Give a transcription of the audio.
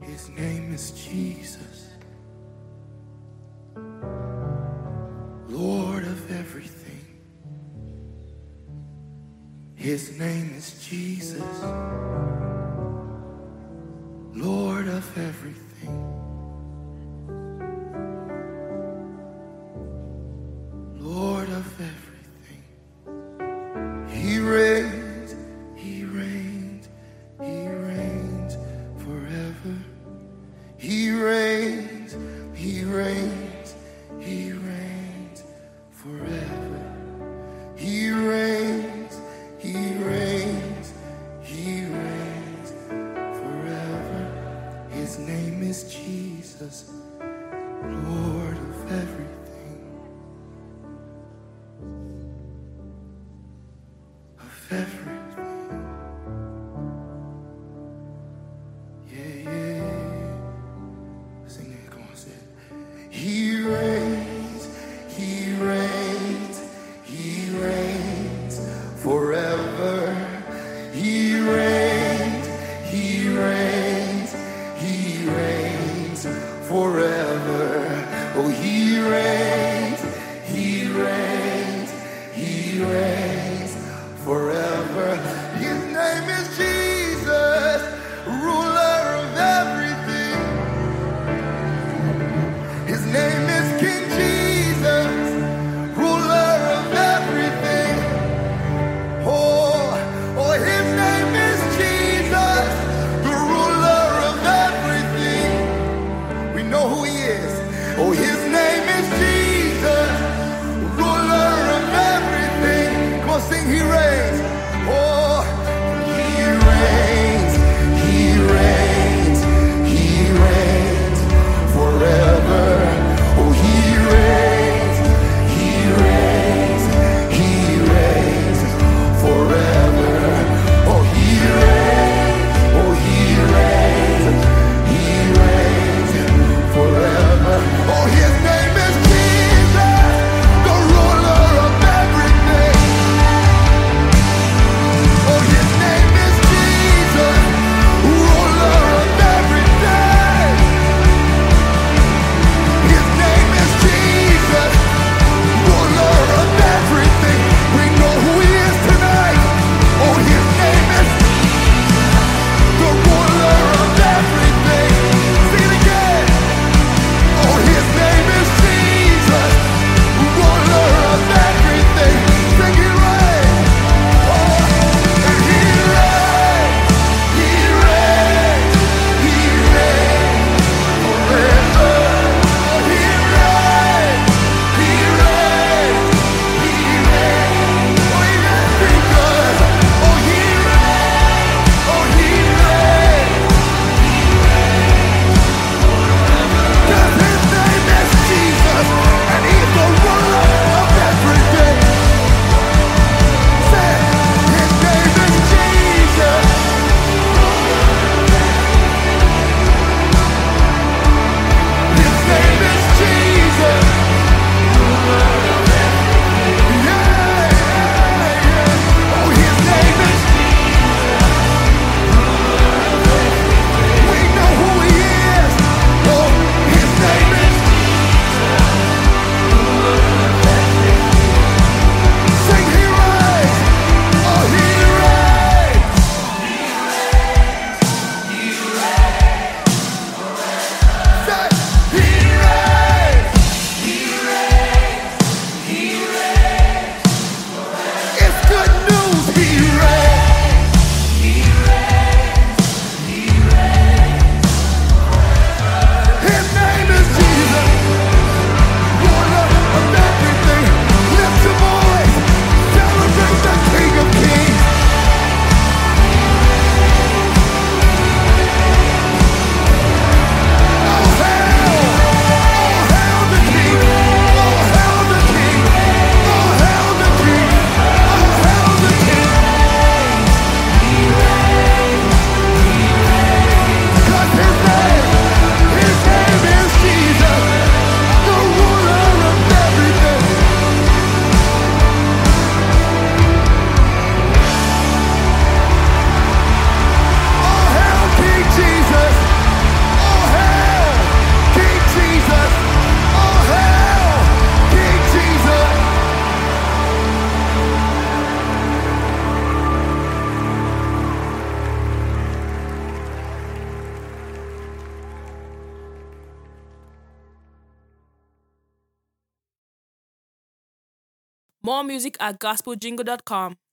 His name is Jesus, Lord of everything. His name is Jesus, Lord of everything. Lord of everything. He reigns, he reigns, he reigns forever. He reigns, he reigns, he reigns forever. He reigns, he reigns, he reigns forever. His name is Jesus, Lord of everything. Of everything. Yeah, yeah, yeah. Sing it, come on, say it. He reigns, he reigns, he reigns forever. He reigns, he reigns, he reigns forever. Oh, he reigns, he reigns, he reigns forever. His name is Jesus, ruler of everything. His name is King Jesus, ruler of everything. Oh, More music at gospeljingle.com.